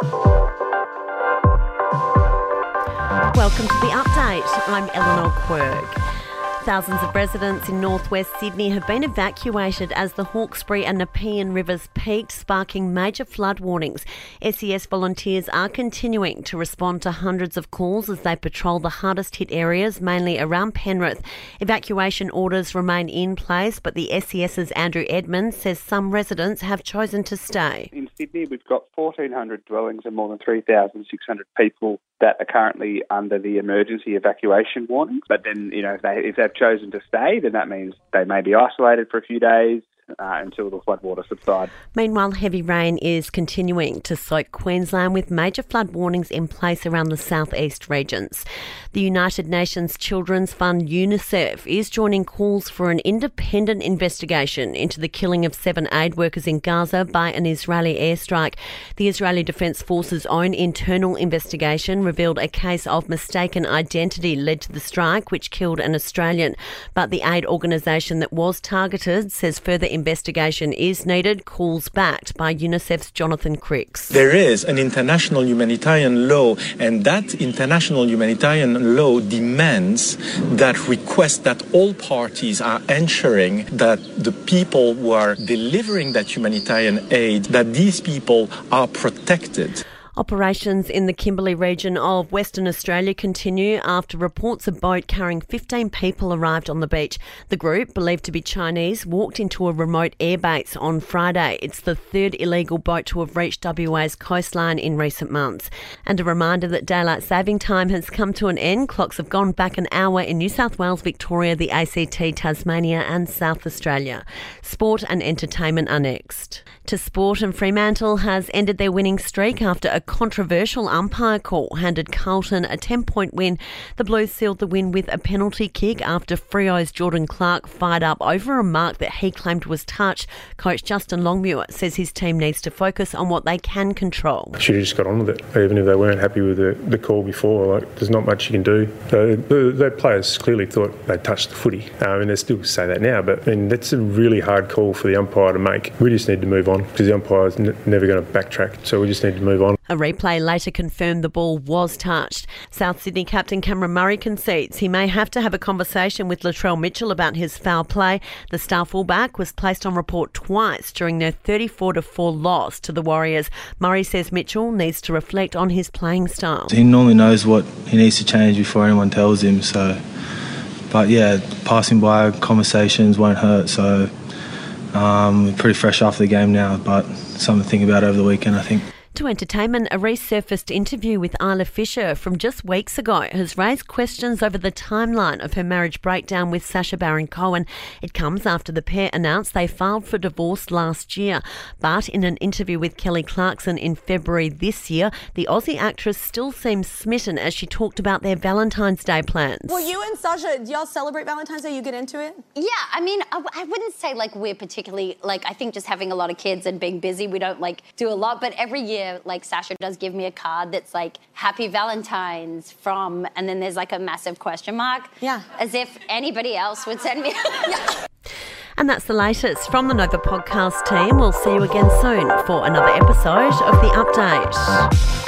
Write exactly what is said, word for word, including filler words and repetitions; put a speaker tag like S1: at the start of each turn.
S1: Welcome to the update. I'm Eleanor Quirk. Thousands of residents in northwest Sydney have been evacuated as the Hawkesbury and Nepean rivers peaked, sparking major flood warnings. S E S volunteers are continuing to respond to hundreds of calls as they patrol the hardest hit areas, mainly around Penrith. Evacuation orders remain in place, but the SES's Andrew Edmonds says some residents have chosen to stay.
S2: In Sydney, we've got fourteen hundred dwellings and more than three thousand six hundred people that are currently under the emergency evacuation warning. But then, you know, if, they, if they've chosen to stay, then that means they may be isolated for a few days uh, until the floodwater subsides.
S1: Meanwhile, heavy rain is continuing to soak Queensland with major flood warnings in place around the southeast regions. The United Nations Children's Fund UNICEF is joining calls for an independent investigation into the killing of seven aid workers in Gaza by an Israeli airstrike. The Israeli Defence Force's own internal investigation revealed a case of mistaken identity led to the strike, which killed an Australian. But the aid organisation that was targeted says further investigation is needed, calls backed by UNICEF's Jonathan Cricks.
S3: There is an international humanitarian law, and that international humanitarian law demands that request that all parties are ensuring that the people who are delivering that humanitarian aid, that these people are protected.
S1: Operations in the Kimberley region of Western Australia continue after reports a boat carrying fifteen people arrived on the beach. The group, believed to be Chinese, walked into a remote airbase on Friday. It's the third illegal boat to have reached W A's coastline in recent months. And a reminder that daylight saving time has come to an end. Clocks have gone back an hour in New South Wales, Victoria, the A C T, Tasmania and South Australia. Sport and entertainment are next. To sport, and Fremantle has ended their winning streak after a controversial umpire call handed Carlton a ten-point win. The Blues sealed the win with a penalty kick after Freo's Jordan Clark fired up over a mark that he claimed was touch. Coach Justin Longmuir says his team needs to focus on what they can control.
S4: Should have just got on with it, even if they weren't happy with the, the call before. Like, there's not much you can do. So, the, the players clearly thought they touched the footy, um, and they still say that now. But I mean, that's a really hard call for the umpire to make. We just need to move on because the umpire is n- never going to backtrack. So we just need to move on.
S1: A replay later confirmed the ball was touched. South Sydney captain Cameron Murray concedes he may have to have a conversation with Latrell Mitchell about his foul play. The star fullback was placed on report twice during their thirty-four to four loss to the Warriors. Murray says Mitchell needs to reflect on his playing style.
S5: He normally knows what he needs to change before anyone tells him. So, but yeah, passing by conversations won't hurt. So, um, pretty fresh after the game now, but something to think about over the weekend, I think.
S1: To entertainment, a resurfaced interview with Isla Fisher from just weeks ago has raised questions over the timeline of her marriage breakdown with Sacha Baron Cohen. It comes after the pair announced they filed for divorce last year. But in an interview with Kelly Clarkson in February this year, the Aussie actress still seems smitten as she talked about their Valentine's Day plans.
S6: Well, you and Sacha, do y'all celebrate Valentine's Day? You get into it?
S7: Yeah, I mean, I, I wouldn't say like we're particularly, like I think just having a lot of kids and being busy, we don't like do a lot, but every year like Sacha does give me a card that's like Happy Valentine's from, and then there's like a massive question mark.
S6: Yeah.
S7: As if anybody else would send me. Yeah.
S1: And that's the latest from the Nova podcast team. We'll see you again soon for another episode of The Update.